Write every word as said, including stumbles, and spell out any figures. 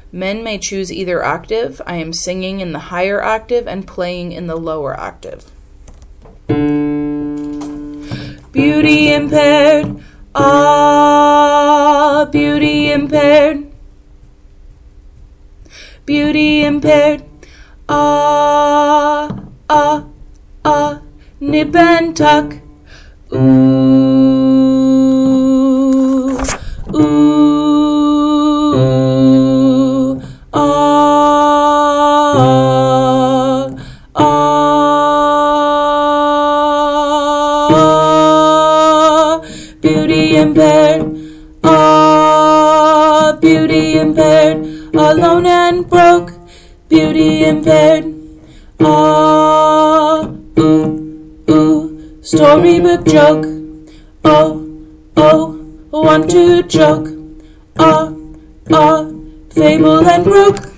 Men may choose either octave. I am singing in the higher octave and playing in the lower octave. Beauty impaired, ah, beauty impaired. Beauty impaired, ah, ah, ah, nip and tuck. Ooh, ooh, ah, ah, beauty impaired, ah, beauty impaired, alone and broke, beauty impaired, ah, ooh, ooh, storybook joke, oh, oh, want to joke, ah, ah, fable and broke.